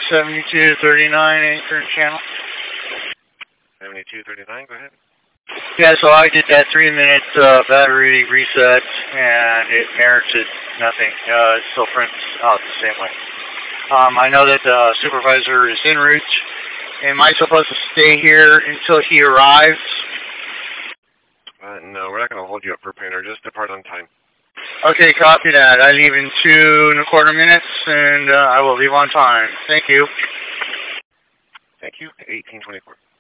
7239 anchor channel. 7239, go ahead. Yeah, so I did that 3-minute battery reset, and it merited nothing. It still prints out the same way. I know that the supervisor is en route. Am I supposed to stay here until he arrives? No, we're not going to hold you up for painter. Just depart on time. Okay, copy that. I leave in 2.25 minutes, and I will leave on time. Thank you. Thank you. 1824.